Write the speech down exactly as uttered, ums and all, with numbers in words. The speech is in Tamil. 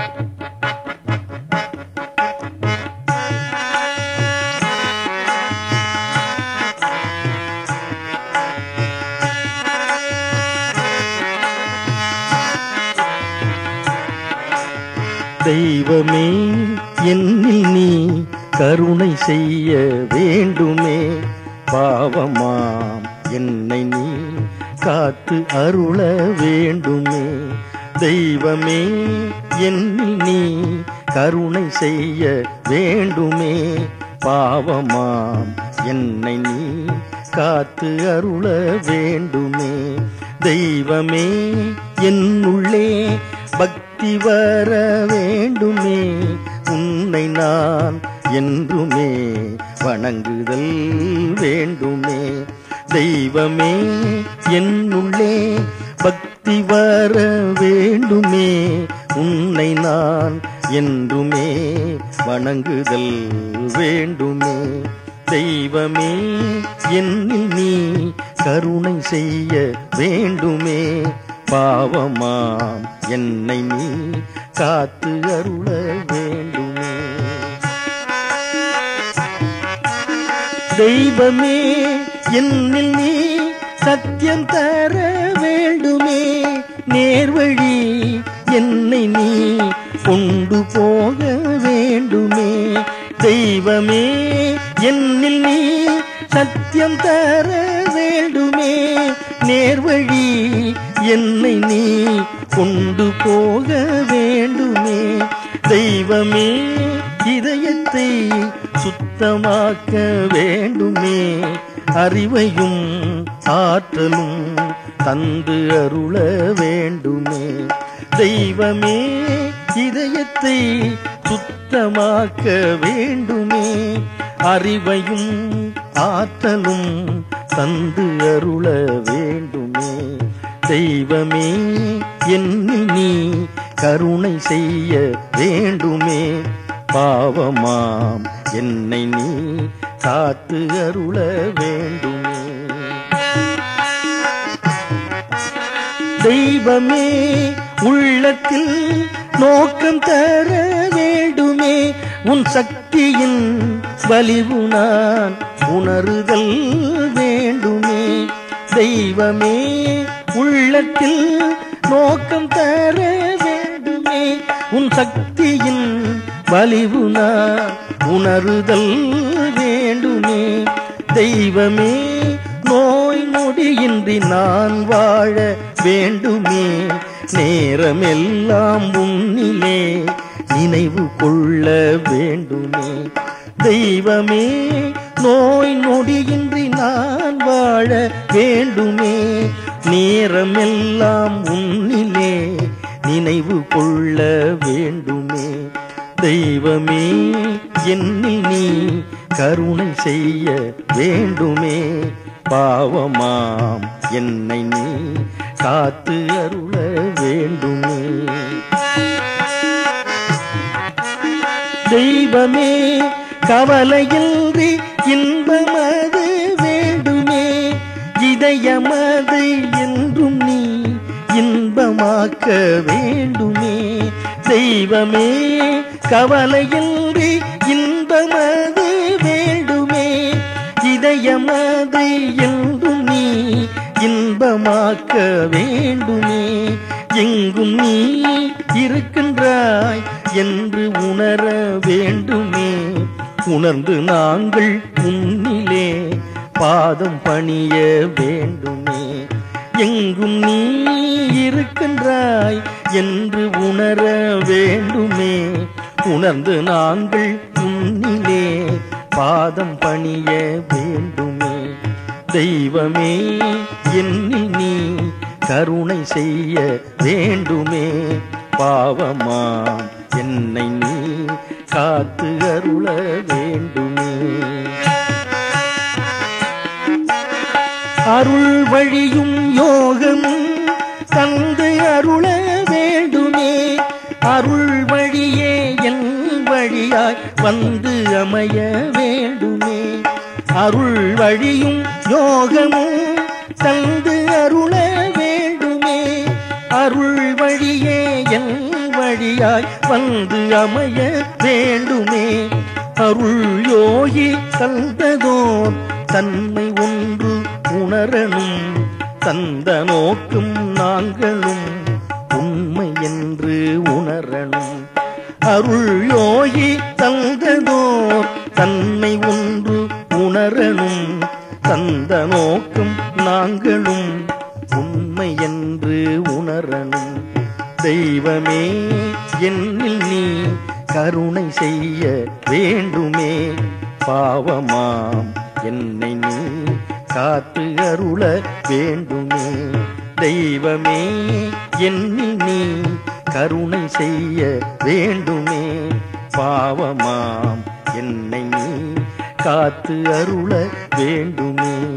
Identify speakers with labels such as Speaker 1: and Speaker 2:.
Speaker 1: தெய்வமே என்னில் நீ கருணை செய்ய வேண்டுமே, பாவமாம் என்னை நீ காத்து அருள வேண்டுமே. தெய்வமே என்னில் நீ கருணை செய்ய வேண்டுமே, பாவமாம் என்னை நீ காத்து அருள வேண்டுமே. தெய்வமே என்னுள்ளே பக்தி வர வேண்டுமே, உன்னை நான் என்றுமே வணங்குதல் வேண்டுமே. தெய்வமே என்னுள்ளே பக்தி வர வேண்டுமே, உன்னை நான் என்றுமே வணங்குதல் வேண்டுமே. தெய்வமே என்னில் நீ கருணை செய்ய வேண்டுமே, பாவமாம் என்னை நீ காத்து அருள வேண்டுமே. தெய்வமே என்னில் நீ சத்தியம் தர வேண்டுமே, நேர்வழி என்னை நீ கொண்டு போக வேண்டுமே. தெய்வமே என்னில் நீ சத்தியம் தர வேண்டுமே, நேர்வழி என்னை நீ கொண்டு போக வேண்டுமே. தெய்வமே இதயத்தை சுத்தமாக்க வேண்டுமே, அறிவையும் ஆற்றலும் தந்து அருள வேண்டுமே. தெய்வமே இதயத்தை சுத்தமாக்க வேண்டுமே, அறிவையும் ஆற்றலும் தந்து அருள வேண்டுமே. தெய்வமே என்னில் நீ கருணை செய்ய வேண்டுமே, பாவமாம் என்னை நீ காத்து அருள வேண்டுமே. தெய்வமே உள்ளத்தில் நோக்கம் தர வேண்டுமே, உன் சக்தியின் வலிவு நான் உணருதல் வேண்டுமே. தெய்வமே உள்ளத்தில் நோக்கம் தர வேண்டுமே, உன் சக்தியின் வலிவு நான் உணருதல் வேண்டுமே. தெய்வமே நோய் நொடியின்றி நான் வாழ வேண்டுமே, நேரமெல்லாம் உன்னிலே நினைவு கொள்ள வேண்டுமே. தெய்வமே நோய் நொடியின்றி நான் வாழ வேண்டுமே, நேரமெல்லாம் உன்னிலே நினைவு கொள்ள வேண்டுமே. தெய்வமே என்னில் நீ கருணை செய்ய வேண்டுமே, பாவமாம் என்னை நீ காத்து அருள வேண்டுமே. தெய்வமே கவலையின்றி இன்பமது வேண்டுமே, இதயமது என்றும் நீ இன்பமாக்க வேண்டுமே. தெய்வமே கவலையின்றி இன்பமது வேண்டுமே, இதயமது என்றும் நீ இன்பமாக்க வேண்டுமே. எங்கும் நீ இருக்கின்றாய் என்று உணர வேண்டுமே, உணர்ந்து நாங்கள் உன்னிலே பாதம் பணிய வேண்டுமே. எங்கும் நீ இருக்கின்றாய் என்று உணர வேண்டுமே, உணர்ந்து நாங்கள் உன்னிலே பாதம் பணிய வேண்டுமே. தெய்வமே என்னில் நீ கருணை செய்ய வேண்டுமே, பாவமாம் என்னை நீ காத்து அருள வேண்டுமே. அருள் வழியும் யோகமும் தந்து அருள வேண்டுமே, அருள் வழியே என் வழியாய் வந்து அமைய வேண்டுமே. அருள் வழியும் யோகமும் தந்து அருள வேண்டுமே, அருள் வழியே என் வழியாய் வந்து அமைய வேண்டுமே. அருள் யோகி தந்ததோர் தன்மை ஒன்று உணரணும். தந்த நோக்கும் நாங்களும் உண்மை என்று உணரணும். அருள் யோகி தந்ததோர் தன்மை ஒன்று உணரணும். தந்த நோக்கும் நாங்களும் உண்மை என்று உணரணும். தெய்வமே என்னில் நீ கருணை செய்ய வேண்டுமே. பாவமாம் என்னை நீ காத்து அருள வேண்டுமே. தெய்வமே என்னில் நீ கருணை செய்ய வேண்டுமே. பாவமாம் என்னை நீ காத்து அருள வேண்டுமே.